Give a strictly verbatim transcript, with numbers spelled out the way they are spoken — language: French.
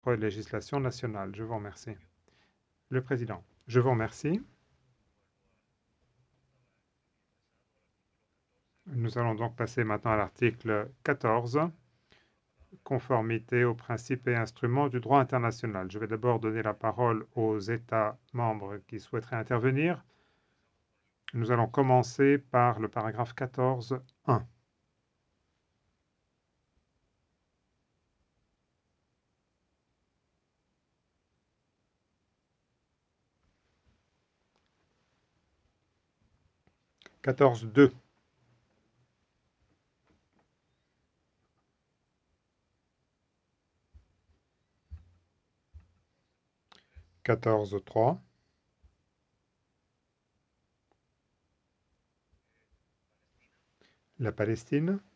législation nationale. Je vous remercie. Le président, je vous remercie. Nous allons donc passer maintenant à l'article quatorze, conformité aux principes et instruments du droit international. Je vais d'abord donner la parole aux États membres qui souhaiteraient intervenir. Nous allons commencer par le paragraphe quatorze point un. quatorze point deux. quatorze point trois. La Palestine.